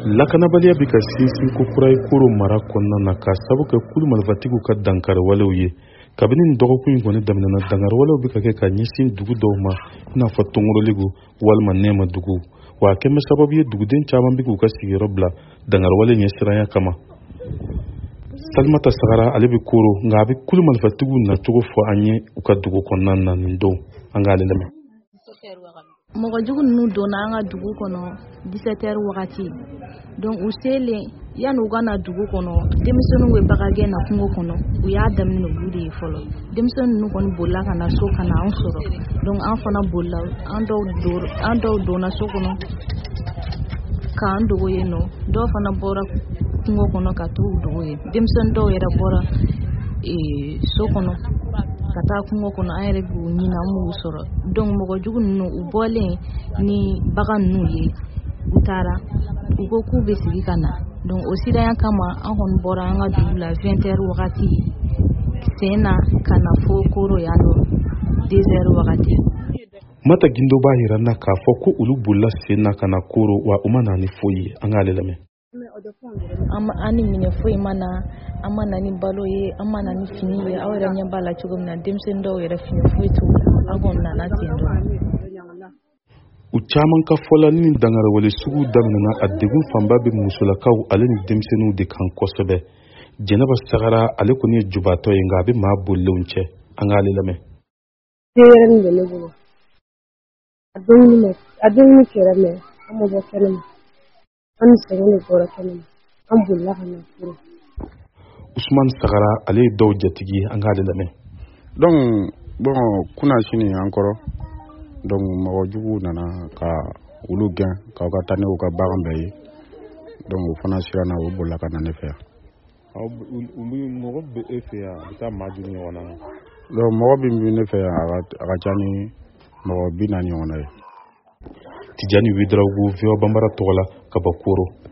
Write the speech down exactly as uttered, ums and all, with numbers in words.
lakanabaliya bɛ ka sinsin ko kura ye koro mara kɔnɔna na ka sabu kɛ kulu malifatigiw ka dankari walew ye kabini nin dɔgɔkun in kɔni daminɛna dankari walew bɛ ka kɛ ka ɲɛsin dugu dɔw ma i n'a fɔ tɔngoroligu walima nɛɛma dugu wa a kɛmɛ sababu ye duguden caman bɛ k'u ka sigiyɔrɔ bila dankari wale ɲɛsiranya kama. Salimata Sagara ale bɛ koro nka a bɛ kulu malifatigiw nacogo fɔ an ye u ka dugu kɔnɔna na nin don an k'ale lamɛn. Mɔgɔ jugu ninnu donna an ka dugu kɔnɔ dix-sept heures wagati donc u selen yanni u ka na dugu kɔnɔ denmisɛnninw bɛ baga gɛn na kungo kɔnɔ u y'a daminɛ olu de ye fɔlɔ. Denmisɛnnin ninnu kɔni bolila ka na so ka na an sɔrɔ donc an fana bolila an dɔw don an dɔw donna so kɔnɔ k'an dogo yen nɔ dɔw fana bɔra kungo kɔnɔ ka t'u dogo yen denmisɛnnin dɔw yɛrɛ bɔra so kɔnɔ ka taa kungo kɔnɔ an yɛrɛ b'u ɲini an b'u sɔrɔ donc mɔgɔ jugu ninnu u bɔlen ni bagan ninnu ye u taara u ko k'u bɛ sigi ka na donc o siranya kama an kɔni bɔra an ka dugu la vingt heures wagati sen na ka na fo koro yan nɔ deux heures wagati. Mata Gindo b'a yira na k'a fɔ ko olu bolila sen na ka na koro wa u ma na ni foyi ye an k'ale lamɛn. An ni minɛ foyi ma na an ma na ni balo ye an ma na ni fini ye aw yɛrɛ ɲɛ b'a la cogo min na denmisɛnnin dɔw yɛrɛ fini foyi t'u la an kɔni nana ten dɔrɔn. U caman ka fɔla ni dankari wale sugu daminɛna a degun fanba bɛ musolakaw ale ni denmisɛnninw de kan kosɛbɛ. Jɛnɛba Sagara ale kɔni ye jubatɔ ye nka a bɛ maa bolilenw cɛ an k'ale lamɛn. Yɛrɛ de ne bolo a dumuni a dumuni kɛra mɛ an ma bɔ kɛnɛma an sɛgɛn de bɔra kɛnɛma an bolila ka na furu. Usman Sagara ale ye dɔw jatigi ye an k'ale lamɛn. Donc bon kuna sini an kɔrɔ donc mɔgɔ jugu nana ka olu gɛn k'aw ka taa ne u ka bagan bɛɛ ye donc o fana siranna o bolila ka na ne fɛ yan. Mɔgɔ bɛ e fɛ yan a bɛ taa maa joli ɲɔgɔn na. Donc mɔgɔ min bɛ ne fɛ yan a ka ca ni mɔgɔ bi naani ɲɔgɔn na ye. Tijani Widarawu Viwa Bambara tɔgɔ la ka bɔ Koro.